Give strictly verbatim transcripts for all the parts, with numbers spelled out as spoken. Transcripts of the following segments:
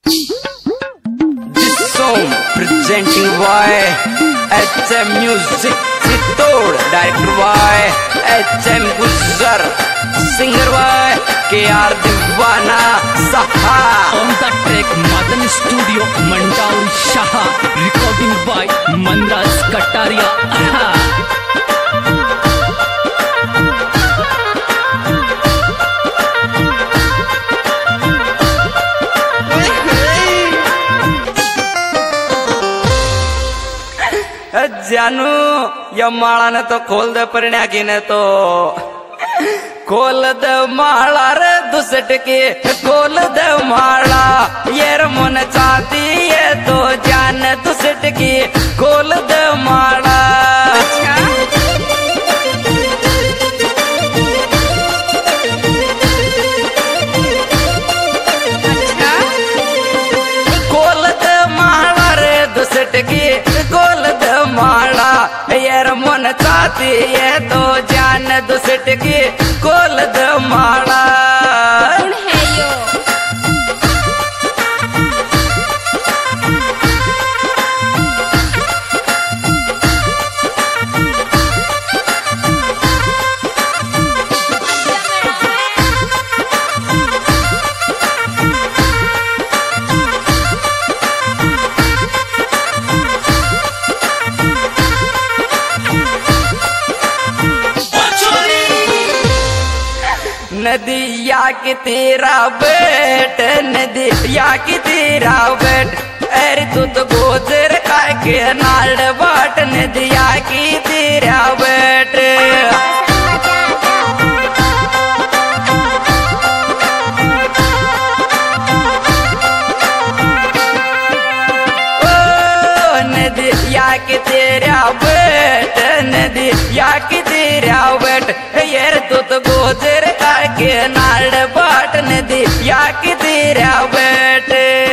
This song presenting by H M Music Chittor, director by H M Guzar, singer by K R Divana Saha. On the track Madan Studio, Mandauri Shaha, recording by Manraj Kataria. जानू या माला ने तो खोल दे परण्या की ने तो खोल दे माला रे दुसट के खोल दे माला ये मन चाहती है तो जान दुसट की खोल दे माला। खोल दे माला रे दुसट की खोल दे माला यार मन चाहती है तो जान दुसट की खोल दे माला। नदिया की तेरा बेट नदिया की तेरा बेट अरे तू तो गोदर का के नाल बाट नदिया की तेरा बेट। ओ नदिया की तेरा बेट नदिया की तेरा बेट यार तू तो गोदर के नाल बाट नदी या की तेरा बेट।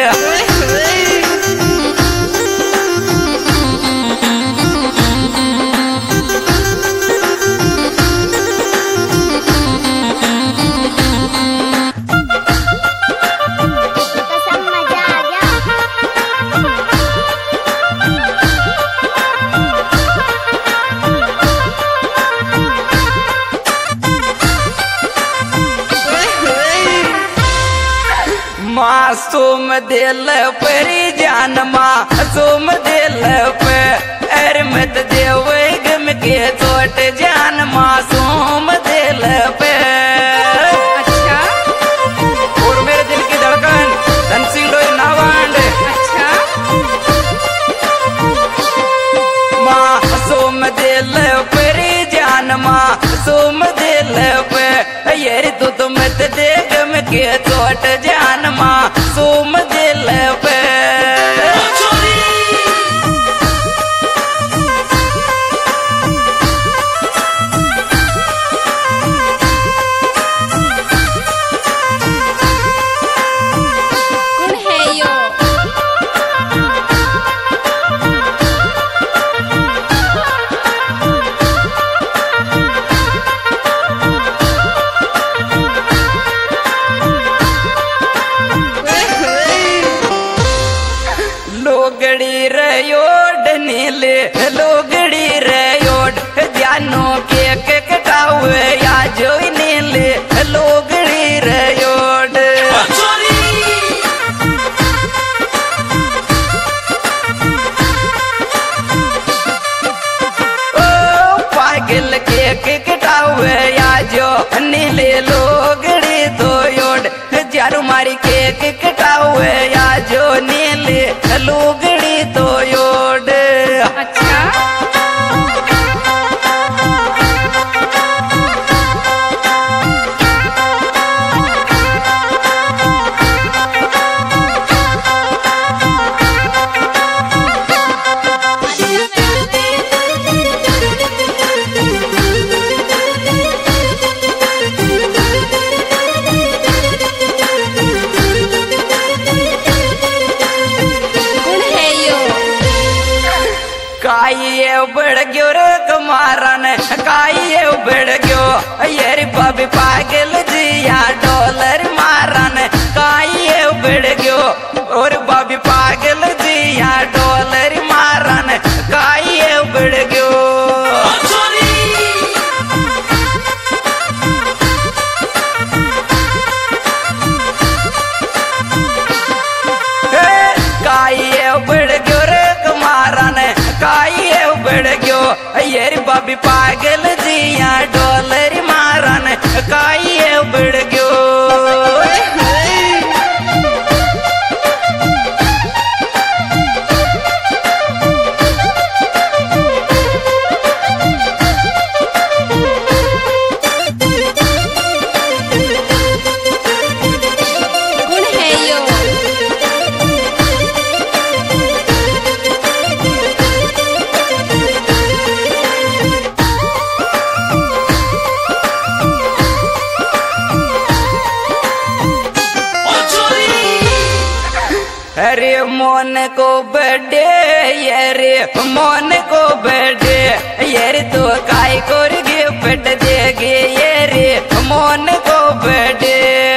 मासूम दिल परी जान मासूम दिल पे अरे मत देव गम के चोट जान मासूम दिल पे। अच्छा और मेरे दिल की धड़कन धनसिंह डोई नावांड। अच्छा मासूम दिल परी जान मासूम दिल पे यार तू तो मत दे गम के चोट जान मासूम दिल पे। लोगड़ी रयोड नीले लोगड़ी रयोड जानो केक कटावे या जो नीले लोगड़ी रयोड। ओ पागल केक कटावे या जो नीले लोगड़ी तो योड जारू मारी केक कटावे या जो नीले लोगड़ी तो योड। अच्छा काये उबड़ गयो रे कमारा ने काये उबड़ गयो यारी बाबी पागल जिया डॉलर मारा ने काये उबड़ गयो ओ यार बाबी पागल जिया डॉलर मारन काई बढ़ गयो। अरे मोन को बर्थडे यारे मोन को बर्थडे यारे तो काय कोर गिफ्ट देगे यारे मोन को बर्थडे।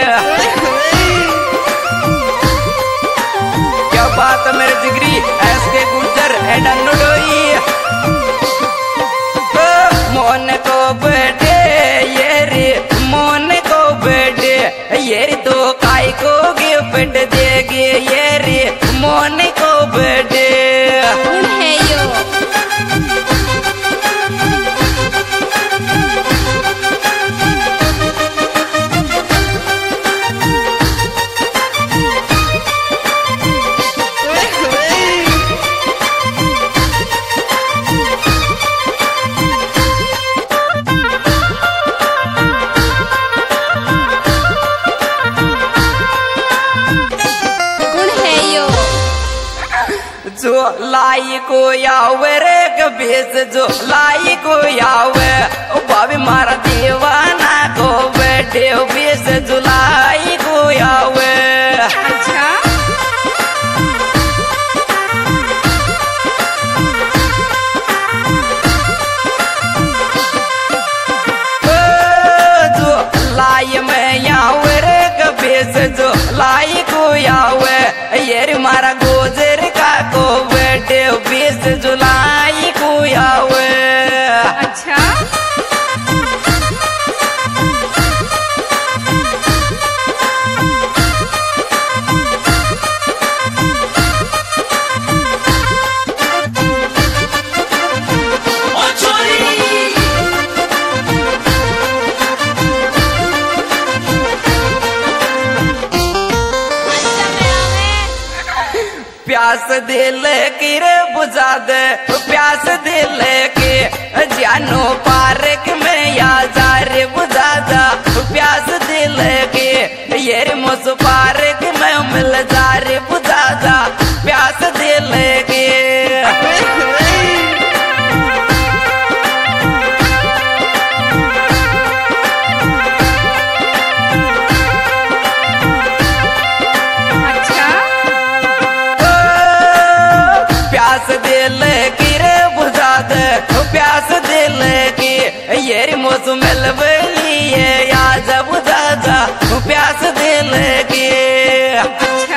क्या बात मेरे जिगरी ऐसे गुजर एडनोई मोन को बर्थडे यारे मोन को बर्थडे यारे तो काय को गिफ्ट देगे यारे मोन को बर्थडे। है यो जो लाई को यावे रे कबीस जो लाई को यावे भाभी मारा दीवाना को बैठे बीस जुलाई को यावे। अच्छा जो लाई में यावे रे कबीस जो लाई को यावे ये मारा गोजर को बर्थडे बीस जुलाई को आवे। अच्छा प्यास दिल की रे बुझा दे प्यास दिल के जानो पार्क में या जा रे बुझा जा प्यास दिल के ये रे मुझ पार्क में मिल जा रे बुझा जा प्यास दिल के। प्यास दिल की रे बुझा दे प्यास दिल की ये मौसम मिलवलिए या जब बुझा जा प्यास दिल की। अच्छा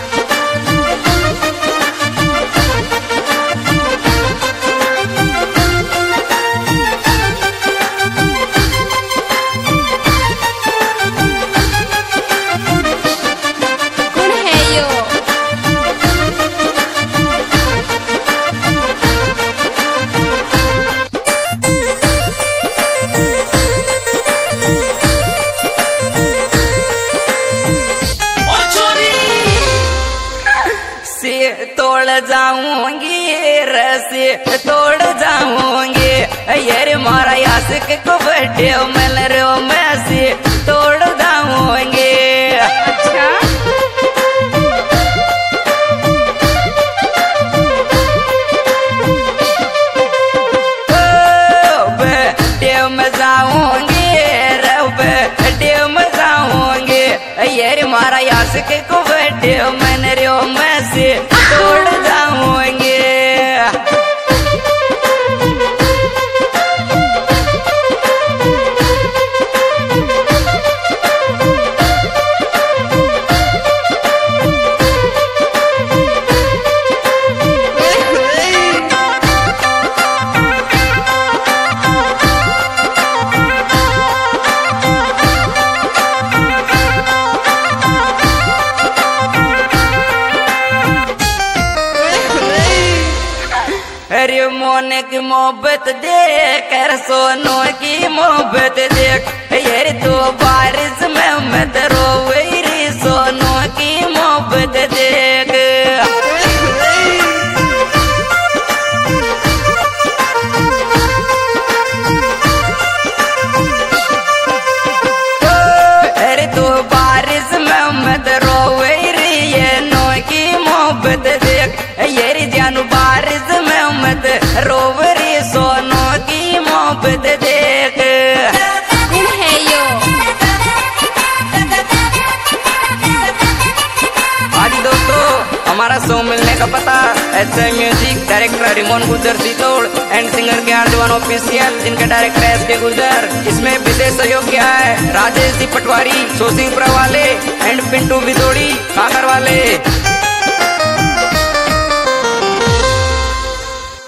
कौन है यो तोड़ जाऊंगी रसे तोड़ जाऊंगी यार मारा यासिक को बर्थडे मिल रो मैं से तोड़ जाऊंगी। अच्छा बर्थडे में जाऊंगी बर्थडे में जाऊंगी यार मारा यासिक को बर्थडे मिल रो मैं से तोड़ जाऊंगी। अरे मोने की मोहब्बत देख कर सोनों की मोहब्बत देख यार तो बारिश में मत रोवे रे सोनों की मोहब्बत देख अरे तो बारिश में मत रोवे रे ये नो की मोहब्बत देख यार जानू बारिश में मत रोवे रे सोनों की मोहब्बत देख कौन है यो? आज दोस्तों हमारा शो मिलने का पता ऐसे म्यूजिक डायरेक्टर रिमोन गुजर सीतोड़ एंड सिंगर के आर्डवान ऑफिशियल जिनके डायरेक्टर है एस के गुजर। इसमें विशेष सहयोग किया है राजेश जी पटवारी, सोसिंग वाले एंड पिंटू बिदोड़ी काकर वाले।